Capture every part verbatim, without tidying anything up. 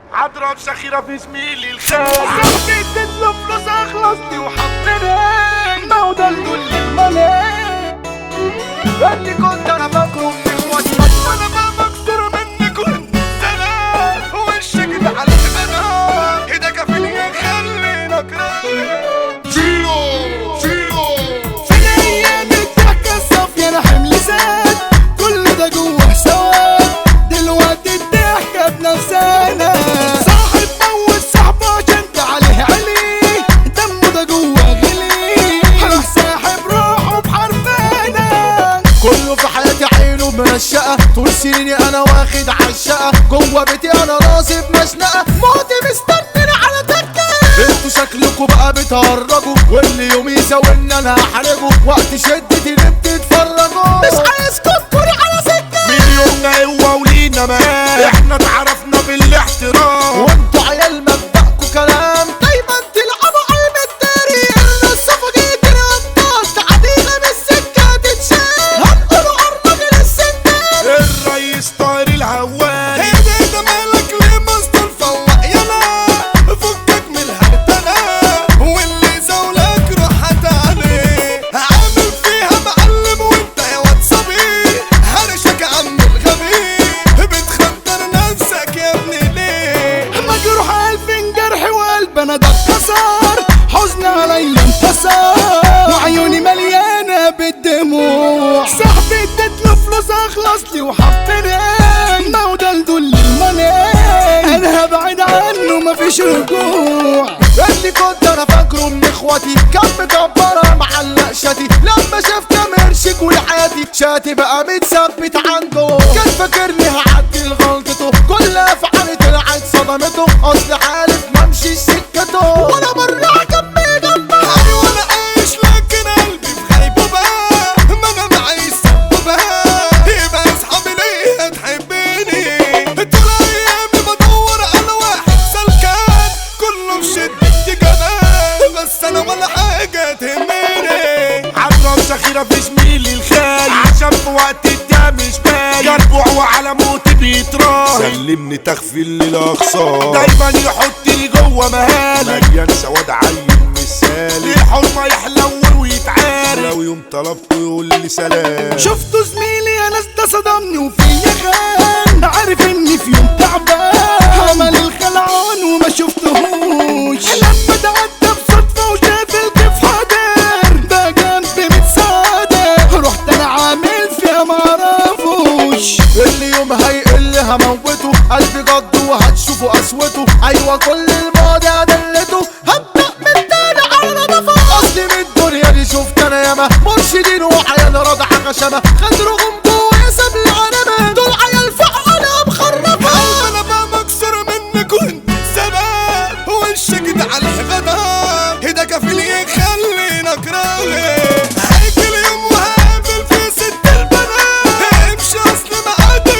عضرب سخيرة في زميلي الخال صاحبي اديتله فلوس اخلصني وحطني ما هو ده الدل الملك اللي كنت انا فاكره من اخواتي وانا بقى مكسور منك وانت سلام وشك ده على البنات ايدك في اللي يخلينا كرام فيلو فيلو في الايام الضحكة الصافية انا حمل زاد كل ده جوه سواد دلوقتي الضحكة بنفسنا صاحب موت صاحبه عشان ده عليه عليه دمه ده جوه غلي راح ساحب روحه بحرفنا كله في حياتي عينه منشقة طول سنيني انا واخد عالشقة جوه بيتي انا راسي بمشنقة موتي مستنيني على تكة انتوا شكلكوا بقى بتهرجوا واللي يوم يساويني انا هحرجه وقت شدتي اللي بتتفرجوا مش عايزكم تكوني على سكة مليوننا هو ولينا مال احنا اتعرفنا بالاحترام وانتوا عيال مبدأكوا كلام دايما تلعبوا علم الداري النصفوا جيتي رقصات تعدينا بالسكة تتشال هنقولوا عالراجل السندال الريس طاير الهواري ايه ده ده مالك ليه مصدر فوق يلا فكك من الهرتلة واللي زولك روحت عليه عامل فيها معلم وانت يا واد صبي هرشك يا عم الغبي بتخدر نفسك يا ابني ليه مجروح الف جرح وقلب انا ده اتكسر حزن عليا انتصر وعيوني مليانه بالدموع صاحبي اديتله فلوس اخلص لي وحطني ما هو ده الدل الملك انا هبعد عنه مفيش رجوع اللي كنت انا فاكره من اخواتي كان مكبره معلق شاتي لما شاف كام قرشك ولحياتي شاتي بقى متثبت عنده كان فاكرني هعدي لغلطته كل افعالي طلعت صدمته اصل عارف ممشي سكته وانا بره جنبي جنبه ايوه انا عايش لكن قلبي في غيبوبه ما انا معي سبوبه يبقى اصحابي ليه تحبني طول ايامي بدور على واحد سلكان كله في شدتي جنان بس انا ولا حاجه تهمني عضرب سخيرة في زميلي الخال عشان في وقت الدم مش باين يربع وعلى موتي بيتراهن سلمني تخفيل للاخصام دايما يحطني جوه مهالي مليان سواد عين مثالي الحرمة يحلو ويتعارك لو يوم طلبته يقول لي سلام شفتوا زميلي يا ناس ده صدمني وفيا خان عارف اني في يوم تعبان عمل الخلعان وما شفتهوش لما تعدى بصدفة وشاف الكيف حاضر ده جنبي متصادر رحت انا عامل فيها معرفوش اللي يوم هيقل هموته قلبي جد وهتشوفوا قسوته ايوه كل الماضي ادلته هبدأ من تاني على نضفه اصلي من الدنيا دي شفت انا ياما مرشدين وعيال رضعة غشمة خدرهم جوا يساب العنبة دول عيال فقعانة مخربة انا بقى مكسور منك وانت سبب وشك ده على الغدار ايدك كفيل يخلينا كراهي هيجي اليوم وهقابل في ست البنات امشي اصل معادك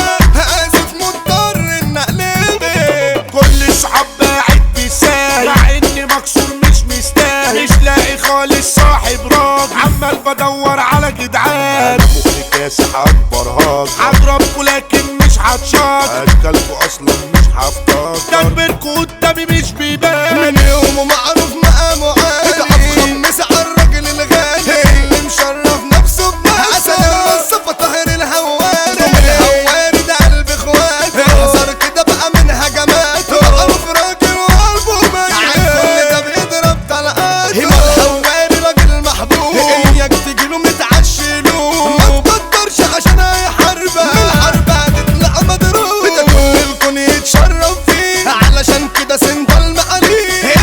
اسف مضطر ان اقلبك كل صحاب باعت بيساهل مع اني مكسور مش مستاهل مش لاقي خالص صاحب راجل عمال بدور على جدعان مخي كاسح اكبر هاجر هضربكوا لكن مش هتشاطر اكلكوا اصلا مش هفتكر تكبيركوا قدامي مش بيبان من يومه معروف مقامه عالي اتخمس على الراجل الغالي اللي مشرف نفسه بنفسه عسل المصطفى طاهر الهواري الهواري ده قلب اخواته احذر كده بقى من هجماته معروف راجل وقلبه ميت كل ده بيضرب طلقاته الهواري راجل محبوب اياك تجيله متعشله ما تقدرش عشان هيحاربك من الحرب هتطلع مضروب ده كل الكون يتشرف فيه علشان كده سندال مقاليه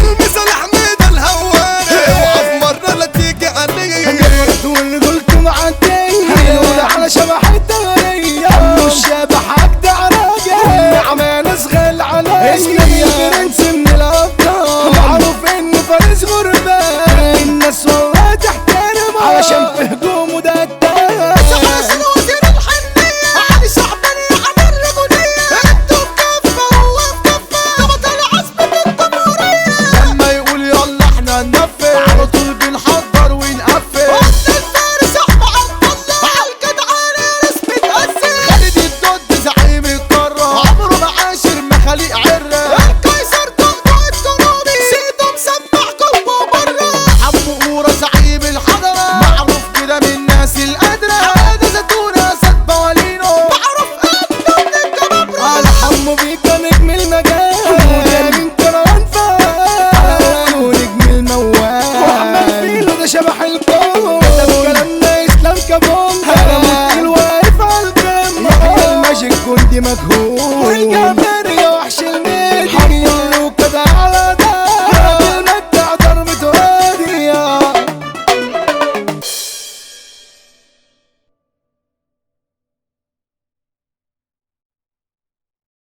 حمادة زيتونة سد بوالينو معروف قدام الجبابرة على حمو بيكا نجم المجال من كروان فال ونجم الموال وعمال فيلو ده شبح الكون ده بكلامنا اسلام كابون انا ممثل واقف على الجنب يحيى الماجيك جندي مجهول